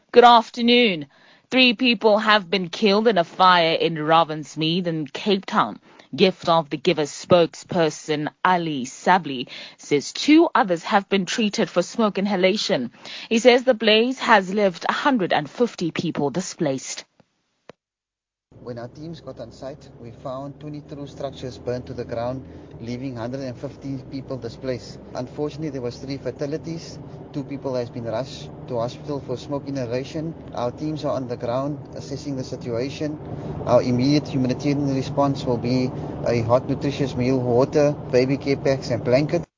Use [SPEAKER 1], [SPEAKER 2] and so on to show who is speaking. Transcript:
[SPEAKER 1] Good afternoon. Three people have been killed in a fire in Ravensmead in Cape Town. Gift of the Giver spokesperson Ali Sabli says two others have been treated for smoke inhalation. He says the blaze has left 150 people displaced.
[SPEAKER 2] When our teams got on site, we found 22 structures burned to the ground, leaving 150 people displaced. Unfortunately, there was 3 fatalities. 2 people has been rushed to hospital for smoke inhalation. Our teams are on the ground assessing the situation. Our immediate humanitarian response will be a hot, nutritious meal, water, baby care packs and blankets.